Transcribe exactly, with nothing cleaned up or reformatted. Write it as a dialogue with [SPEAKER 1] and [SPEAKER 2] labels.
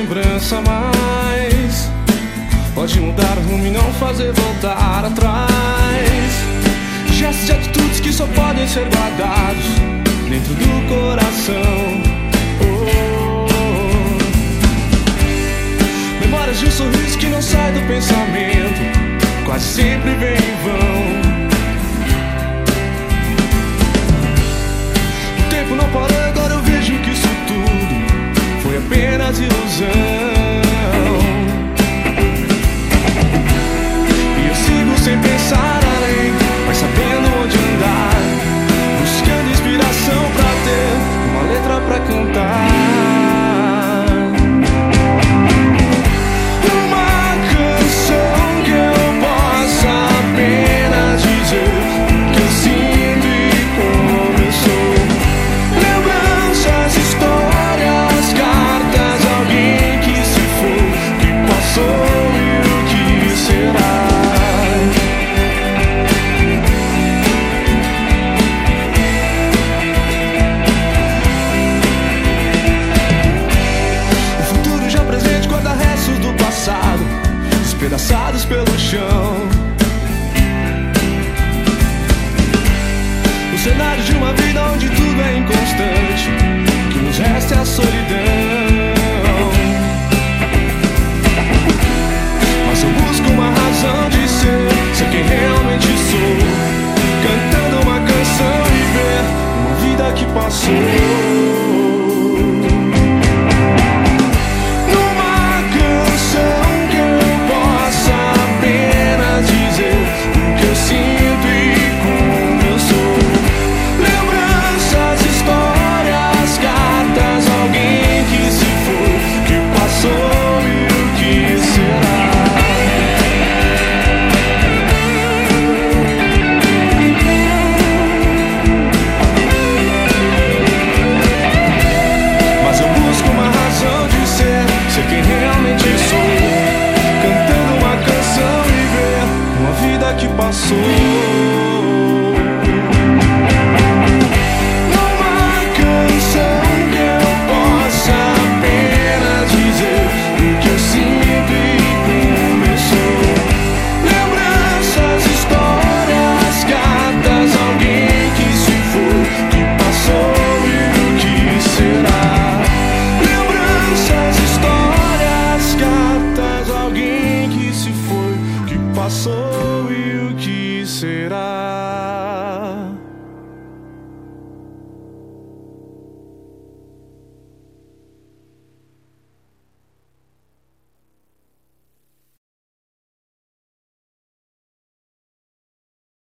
[SPEAKER 1] lembrança mais. Pode mudar o rumo e não fazer voltar atrás. Gestos e atitudes que só podem ser guardados dentro do coração. Oh. Memórias de um sorriso que não sai do pensamento, quase sempre vem em vão. O tempo não parou, agora eu vejo que isso tudo foi apenas ilusão. E eu sigo sem pensar além, mas sabendo onde andar, buscando inspiração pra ter uma letra pra cantar. Uma canção que eu possa apenas dizer que eu sinto e como eu sou. Lembranças, histórias, cartas, alguém que se foi, que passou e o que será. Despedaçados pelo chão. O cenário de uma vida onde tudo é inconstante, o que nos resta é a solidão. Mas eu busco uma razão de ser, ser quem realmente sou, cantando uma canção e ver uma vida que passou. Que passou. Numa canção que eu possa apenas dizer o que eu sinto e como eu sou. Lembranças, histórias, cartas, alguém que se foi, que passou e o que será. Lembranças, histórias, cartas, alguém que se foi, que passou e o que será.